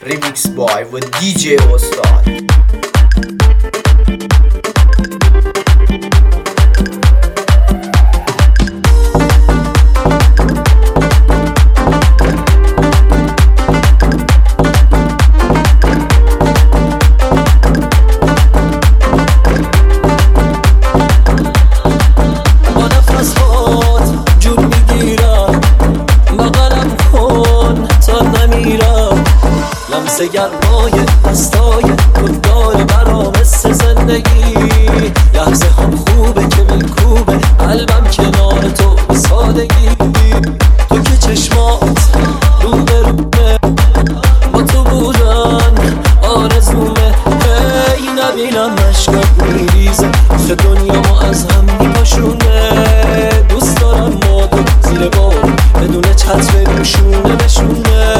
Remix boy with DJ Ostad. لمس گرمای دستای تو داری برا مثل زندگی. لحظه هم خوبه که میکوبه قلبم کنار تو به سادگی. تو که چشمات رو به رومه با تو بودن آرزومه. هی نبینم مشکات میریزه آخه دنیا ما از هم میپاشونه. دوست دارم با تو زیر بار بدون چتر بشونه بشونه.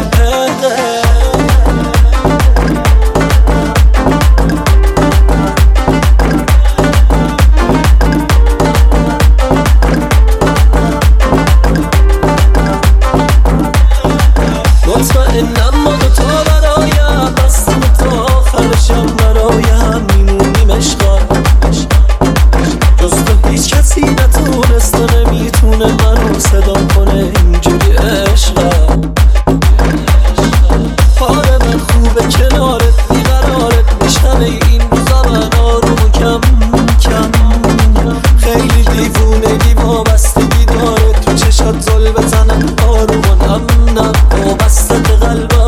مطمئنم ما دوتا برایم بستیم تا آخرشم برایم میمونیم عشقا. جز تو هیچ کسی نتونست و نمیتونه منو صدا کنه اینجوری عشقا. حال من خوبه کنارت بیقرارت میشم این روزا من آروم و کم کم. خیلی دیوونگی وابستگی داره تو چشات زل بزنم آروم و نم نم وابسته قلبم.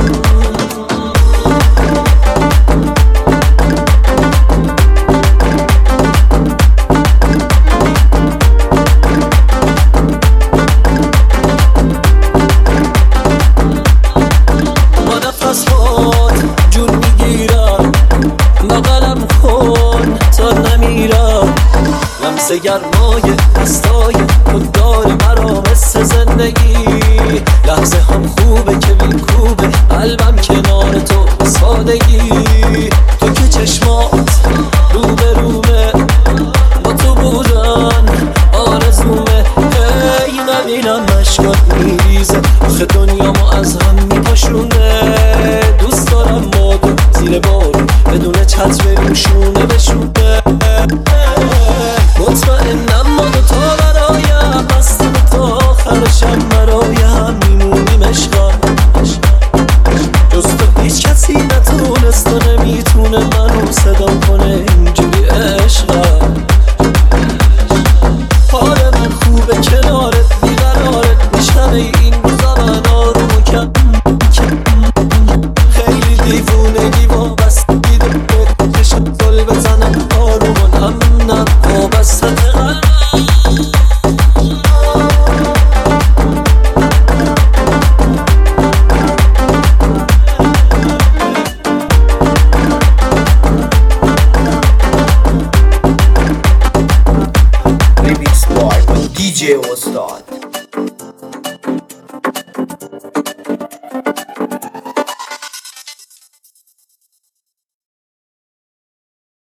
با نفسات جون میگیرم بغلم کن تا نمیرم. لمس گرمای دستای تو داری برا مثل زندگی. لحظه هم خوبه که میکوبه قلبم کنار تو به سادگی. تو که چشمات رو به رومه با تو بودن آرزومه. هی نبینم مشکات میریزه آخه دنیا ما از هم میپاشونه. دوست دارم با تو زیر بارون بدون چتر بشونه بشونه. مطمئنم ما دوتا برایم بستیم تا آخرشم برایم میمونیم عشقا. جز تو هیچ کسی نتونست و نمیتونه منو صدا کنه اینجوری عشقا. حال من خوبه کنارت بیقرارت میشم این روزا من آروم و کم کم. خیلی دیوونگی وابستگی داره چشم زل بزنم آروم و نم نم وابسته قلبم. Remix boy with DJ Ostad.